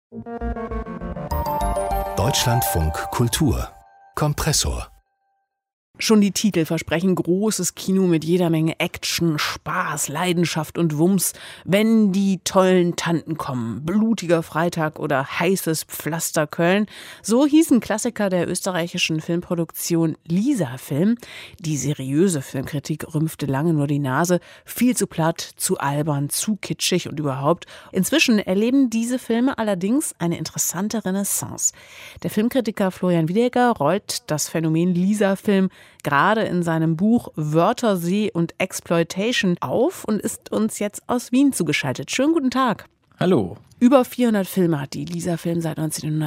Deutschlandfunk Kultur Kompressor. Schon die Titel versprechen großes Kino mit jeder Menge Action, Spaß, Leidenschaft und Wumms. Wenn die tollen Tanten kommen, blutiger Freitag oder heißes Pflaster Köln. So hießen Klassiker der österreichischen Filmproduktion Lisa-Film. Die seriöse Filmkritik rümpfte lange nur die Nase. Viel zu platt, zu albern, zu kitschig und überhaupt. Inzwischen erleben diese Filme allerdings eine interessante Renaissance. Der Filmkritiker Florian Wiedeker rollt das Phänomen Lisa-Film gerade in seinem Buch Wörthersee und Exploitation auf und ist uns jetzt aus Wien zugeschaltet. Schönen guten Tag. Hallo. Über 400 Filme hat die Lisa-Film seit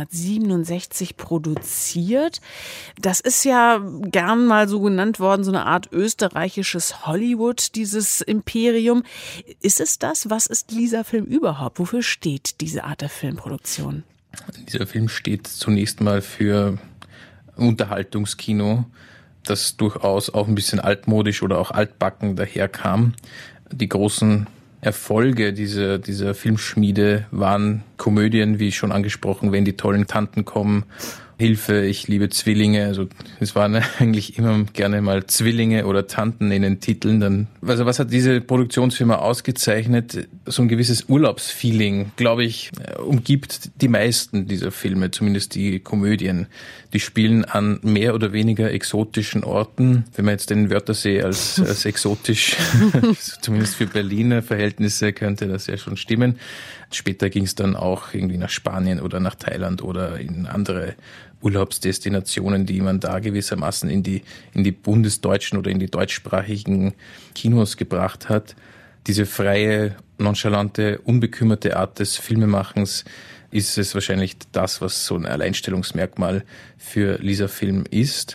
1967 produziert. Das ist ja gern mal so genannt worden, so eine Art österreichisches Hollywood, dieses Imperium. Ist es das? Was ist Lisa-Film überhaupt? Wofür steht diese Art der Filmproduktion? Dieser Film steht zunächst mal für Unterhaltungskino, das durchaus auch ein bisschen altmodisch oder auch altbacken daherkam. Die großen Erfolge dieser Filmschmiede waren Komödien, wie schon angesprochen, Wenn die tollen Tanten kommen, Hilfe, ich liebe Zwillinge. Also es waren eigentlich immer gerne mal Zwillinge oder Tanten in den Titeln. Also was hat diese Produktionsfirma ausgezeichnet? So ein gewisses Urlaubsfeeling, glaube ich, umgibt die meisten dieser Filme, zumindest die Komödien. Die spielen an mehr oder weniger exotischen Orten. Wenn man jetzt den Wörthersee als exotisch, zumindest für Berliner Verhältnisse, könnte das ja schon stimmen. Später ging es dann auch irgendwie nach Spanien oder nach Thailand oder in andere Urlaubsdestinationen, die man da gewissermaßen in die bundesdeutschen oder in die deutschsprachigen Kinos gebracht hat. Diese freie, nonchalante, unbekümmerte Art des Filmemachens ist es wahrscheinlich das, was so ein Alleinstellungsmerkmal für Lisa-Film ist.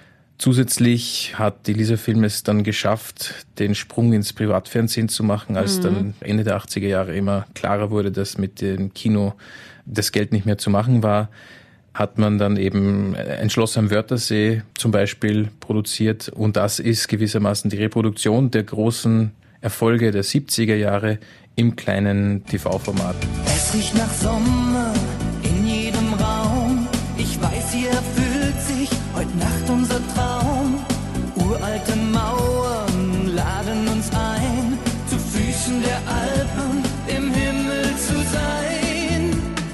Zusätzlich hat die Lisa-Film es dann geschafft, den Sprung ins Privatfernsehen zu machen, als dann Ende der 80er Jahre immer klarer wurde, dass mit dem Kino das Geld nicht mehr zu machen war, hat man dann eben ein Schloss am Wörthersee zum Beispiel produziert. Und das ist gewissermaßen die Reproduktion der großen Erfolge der 70er Jahre im kleinen TV-Format. Es riecht nach Sommer in jedem Raum. Ich weiß, hier erfüllt sich heute Nacht unser Traum. Uralte Mauern laden uns ein, zu Füßen der Alpen im Himmel zu sein.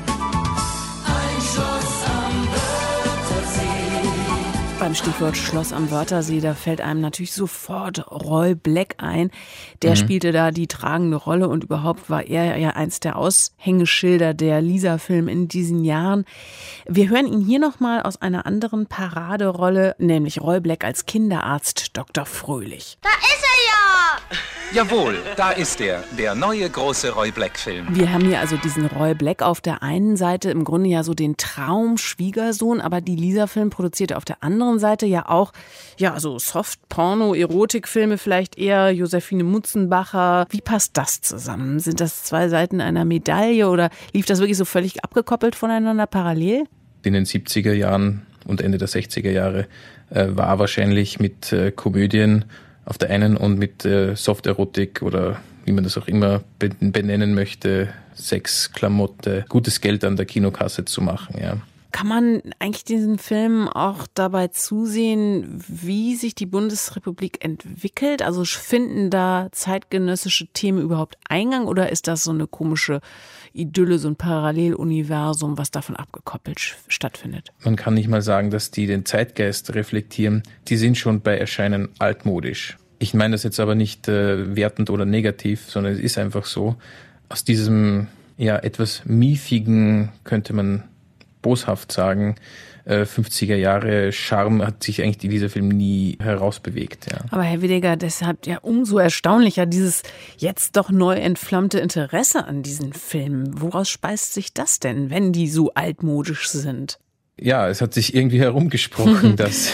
Ein Schloss am Wörthersee. Beim Stichwort Schloss am Wörthersee, da fällt einem natürlich sofort Roy Black ein. Der spielte da die tragende Rolle und überhaupt war er ja eins der Aushängeschilder der Lisa-Film in diesen Jahren. Wir hören ihn hier nochmal aus einer anderen Paraderolle, nämlich Roy Black als Kinderarzt Dr. Fröhlich. Da ist er ja! Jawohl, da ist er, der neue große Roy Black-Film. Wir haben hier also diesen Roy Black auf der einen Seite, im Grunde ja so den Traum-Schwiegersohn, aber die Lisa-Film produzierte auf der anderen Seite ja auch, ja, so Soft-Porno, Erotikfilme vielleicht eher, Josephine Mutzenbacher. Wie passt das zusammen? Sind das zwei Seiten einer Medaille oder lief das wirklich so völlig abgekoppelt voneinander parallel? In den 70er Jahren und Ende der 60er Jahre war wahrscheinlich mit Komödien auf der einen und mit Soft-Erotik oder wie man das auch immer benennen möchte, Sex, Klamotte, gutes Geld an der Kinokasse zu machen, ja. Kann man eigentlich diesen Film auch dabei zusehen, wie sich die Bundesrepublik entwickelt? Also finden da zeitgenössische Themen überhaupt Eingang oder ist das so eine komische Idylle, so ein Paralleluniversum, was davon abgekoppelt stattfindet? Man kann nicht mal sagen, dass die den Zeitgeist reflektieren. Die sind schon bei Erscheinen altmodisch. Ich meine das jetzt aber nicht wertend oder negativ, sondern es ist einfach so. Aus diesem ja etwas miefigen, könnte man boshaft sagen, 50er Jahre Charme hat sich eigentlich dieser Film nie herausbewegt. Ja. Aber Herr Wiedeker, deshalb ja umso erstaunlicher dieses jetzt doch neu entflammte Interesse an diesen Filmen. Woraus speist sich das denn, wenn die so altmodisch sind? Ja, es hat sich irgendwie herumgesprochen, dass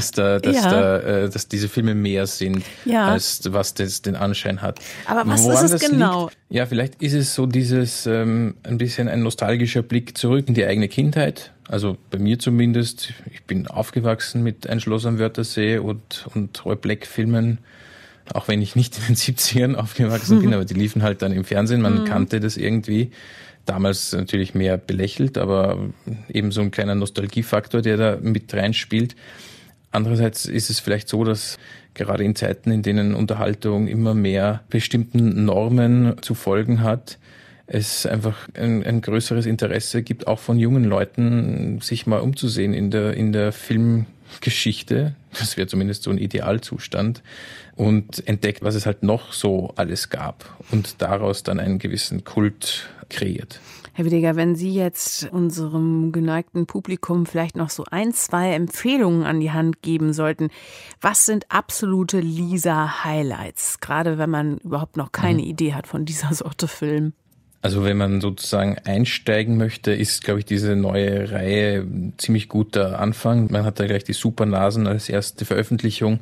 diese Filme mehr sind, als was das den Anschein hat. Aber was ist es genau? Liegt? Ja, vielleicht ist es so dieses ein bisschen ein nostalgischer Blick zurück in die eigene Kindheit. Also bei mir zumindest. Ich bin aufgewachsen mit Ein Schloss am Wörthersee und Roy Black Filmen. Auch wenn ich nicht in den 70ern aufgewachsen bin, aber die liefen halt dann im Fernsehen. Man kannte das irgendwie. damals natürlich mehr belächelt, aber eben so ein kleiner Nostalgiefaktor, der da mit reinspielt. Andererseits ist es vielleicht so, dass gerade in Zeiten, in denen Unterhaltung immer mehr bestimmten Normen zu folgen hat, es einfach ein größeres Interesse gibt, auch von jungen Leuten, sich mal umzusehen in der Filmgeschichte. Das wäre zumindest so ein Idealzustand. Und entdeckt, was es halt noch so alles gab und daraus dann einen gewissen Kult kreiert. Herr Widiger, wenn Sie jetzt unserem geneigten Publikum vielleicht noch so 1, 2 Empfehlungen an die Hand geben sollten, was sind absolute Lisa-Highlights, gerade wenn man überhaupt noch keine Idee hat von dieser Sorte Film? Also wenn man sozusagen einsteigen möchte, ist, glaube ich, diese neue Reihe ein ziemlich guter Anfang. Man hat da gleich die Supernasen als erste Veröffentlichung,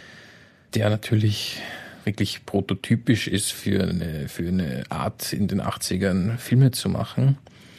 der natürlich wirklich prototypisch ist für eine Art, in den 80ern Filme zu machen.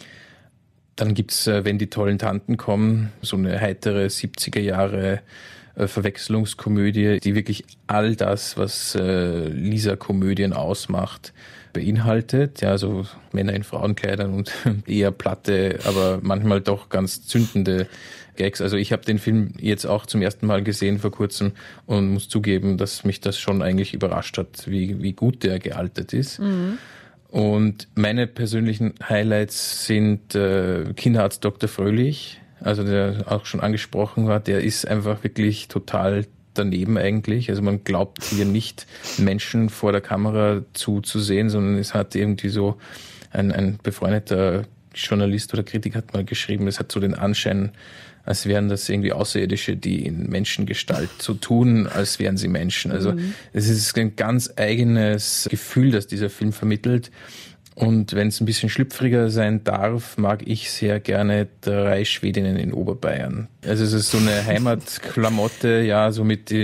Dann gibt's, wenn die tollen Tanten kommen, so eine heitere 70er Jahre Verwechslungskomödie, die wirklich all das, was Lisa-Komödien ausmacht, beinhaltet. Ja, so Männer in Frauenkleidern und eher platte, aber manchmal doch ganz zündende Gags. Also ich habe den Film jetzt auch zum ersten Mal gesehen vor kurzem und muss zugeben, dass mich das schon eigentlich überrascht hat, wie gut der gealtert ist. Mhm. Und meine persönlichen Highlights sind Kinderarzt Dr. Fröhlich, also der auch schon angesprochen war, der ist einfach wirklich total daneben eigentlich. Also man glaubt hier nicht Menschen vor der Kamera zu sehen, sondern es hat irgendwie so ein befreundeter Journalist oder Kritiker hat mal geschrieben, es hat so den Anschein, als wären das irgendwie Außerirdische, die in Menschengestalt so tun, als wären sie Menschen. Also es ist ein ganz eigenes Gefühl, das dieser Film vermittelt. Und wenn es ein bisschen schlüpfriger sein darf, mag ich sehr gerne 3 Schwedinnen in Oberbayern. Also es ist so eine Heimatklamotte, ja, so mit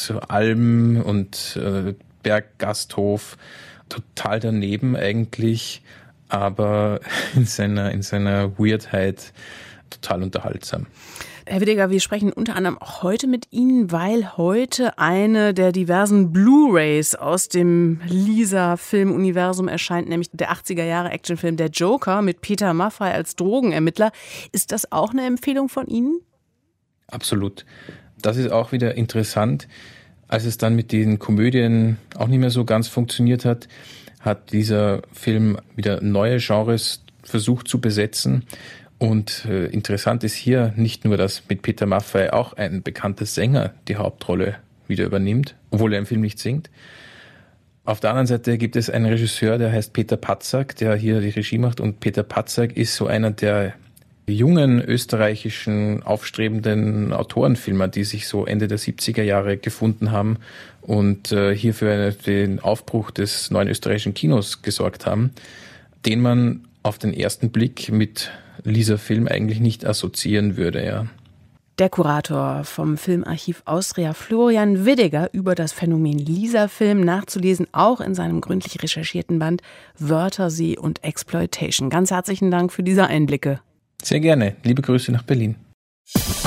Alm und Berggasthof, total daneben eigentlich, aber in seiner Weirdheit total unterhaltsam. Herr Widiger, wir sprechen unter anderem auch heute mit Ihnen, weil heute eine der diversen Blu-rays aus dem Lisa-Filmuniversum erscheint, nämlich der 80er-Jahre-Actionfilm Der Joker mit Peter Maffay als Drogenermittler. Ist das auch eine Empfehlung von Ihnen? Absolut. Das ist auch wieder interessant. Als es dann mit den Komödien auch nicht mehr so ganz funktioniert hat, hat dieser Film wieder neue Genres versucht zu besetzen. Und interessant ist hier nicht nur, dass mit Peter Maffay auch ein bekannter Sänger die Hauptrolle wieder übernimmt, obwohl er im Film nicht singt. Auf der anderen Seite gibt es einen Regisseur, der heißt Peter Patzak, der hier die Regie macht. Und Peter Patzak ist so einer der jungen österreichischen aufstrebenden Autorenfilmer, die sich so Ende der 70er Jahre gefunden haben und hier für den Aufbruch des neuen österreichischen Kinos gesorgt haben, den man auf den ersten Blick mit Lisa-Film eigentlich nicht assoziieren würde, ja. Der Kurator vom Filmarchiv Austria, Florian Widiger, über das Phänomen Lisa-Film nachzulesen, auch in seinem gründlich recherchierten Band Wörtersee und Exploitation. Ganz herzlichen Dank für diese Einblicke. Sehr gerne. Liebe Grüße nach Berlin.